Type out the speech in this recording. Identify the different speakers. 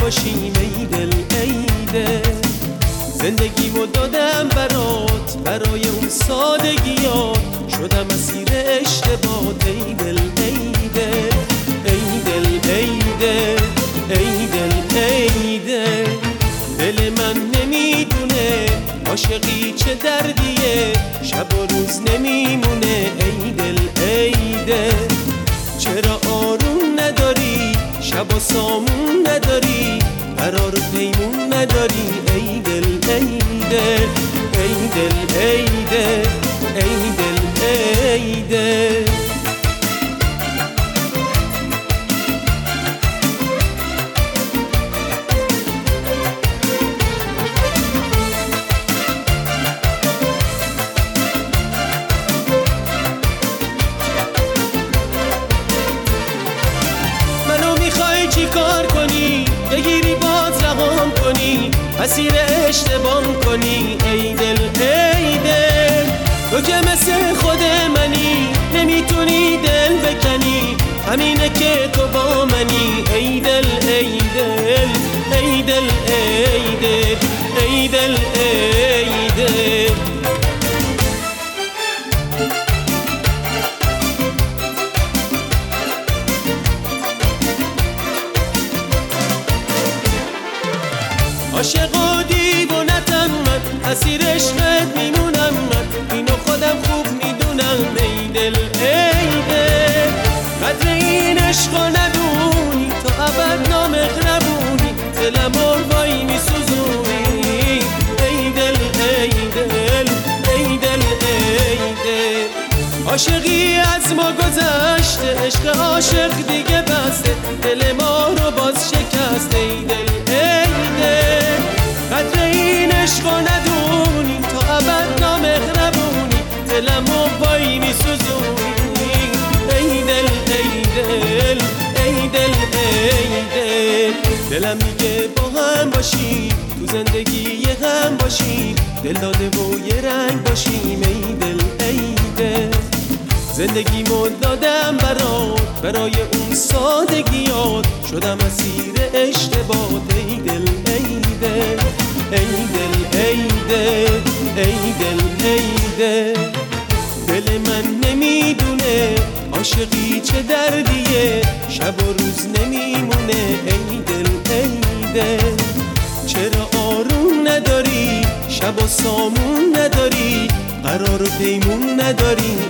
Speaker 1: باشیم ای دل ای دل. زندگیمو دادم برات، برای اون سادگیات شدم اسیر اشتباهات ای دل ای دل ای دل ای دل ای دل ای دل. دل من نمیدونه عاشقی چه دردیه، شب و روز نمیمونه ای دل ای دل. چرا آروم نداری، شب و سامون نداری، قرار و پیمون نداری ای دل ای دل ای دل ای دل ای دل ای دل. چی کار کنی بگیری باز رهام کنی، اسیر اشتباه کنی ای دل ای دل. تو که مثل خود منی نمیتونی دل بکنی، همینه که تو با منی ای دل ای دل ای دل ای دل ای دل ای دل. عاشق و دیوونتم من، اسیر عشقت میمونم من، اینو خودم خوب میدونم ای دل ای دل. قدر این عشقو ندونی تا ابد نامق نبونی، دلمو وای میسوزونی ای دل ای دل ای دل ای دل. عاشقی از ما گذشته، عشق عاشق دیگه بسته، دل ما رو باز شکسته ای دل ای دل. قدر این عشقو ندونی تا ابد نامق نبونی، دلمو وای میسوزونی ای دل ای دل ای دل ای دل. دلم میگه با هم باشیم تو زندگی یه هم باشیم، دل داده و یه رنگ باشیم ای دل ای دل. زندگیمو دادم برات، برای اون سادگیات شدم اسیر اشتباهات ای دل ای دل ای دل ای دل ای دل ای دل. دل من نمیدونه عاشقی چه دردیه، شب و روز نمیمونه ای دل ای دل. چرا آروم نداری، شب و سامون نداری، قرار و پیمون نداری